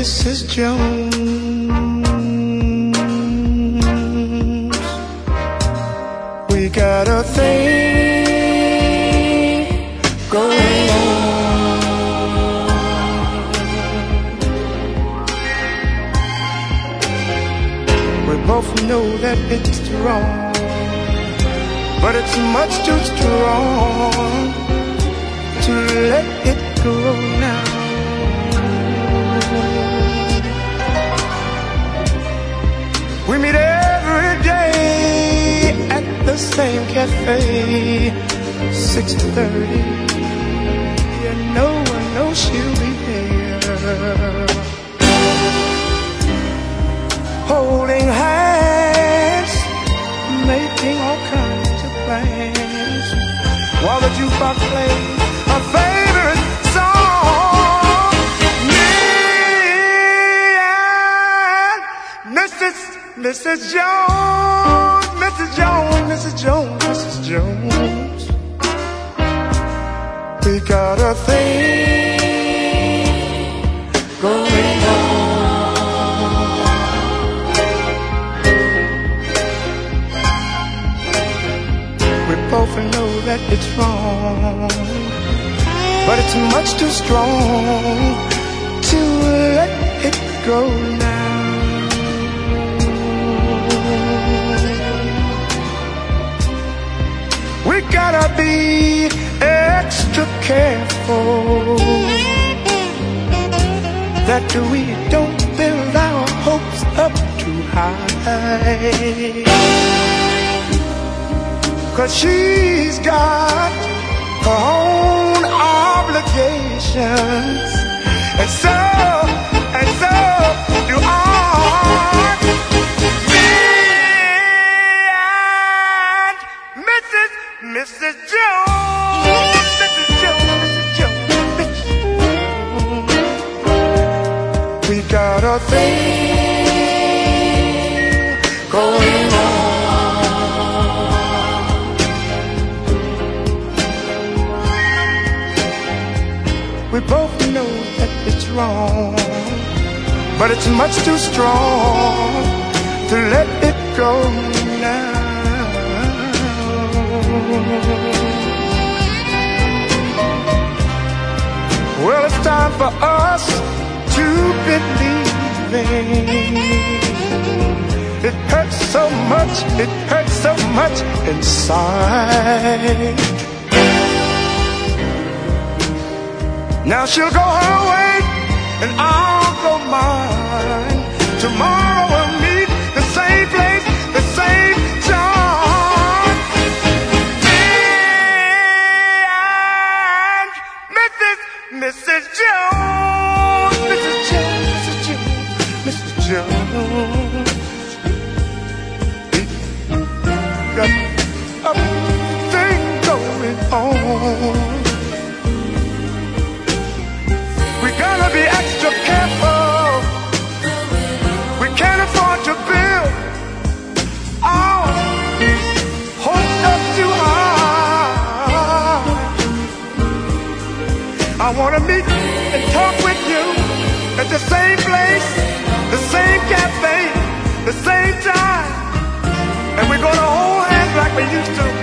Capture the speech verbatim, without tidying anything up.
Missus Jones. We got a thing going on. We both know that it's wrong, but it's much too strong to let it go now. We meet every day at the same cafe, six thirty, and no one knows she'll be there. Holding hands, making all kinds of plans, while the jukebox plays our favorite song. Me and Missus Missus Jones, Missus Jones, Missus Jones, Missus Jones. We got a thing going on. We both know that it's wrong, but it's much too strong to let it go now. We gotta be extra careful that we don't build our hopes up too high, 'cause she's got her own obligations, and so, and so do I. Missus Jones, Missus Jones, Missus Jones, Missus Jones. We got a thing going on. We both know that it's wrong, but it's much too strong to let it go now. Well, it's time for us to believe. It hurts so much, it hurts so much inside. Now she'll go her way and I'll go mine. Tomorrow we'll meet the same place, the same time. Missus Jones, Missus Jones, Missus Jones, Missus Jones. We got a thing going on. We gotta be extra careful. We can't afford to build our hopes up too high. I wanna meet and talk with you at the same place, the same cafe, the same time, and we're gonna hold hands like we used to.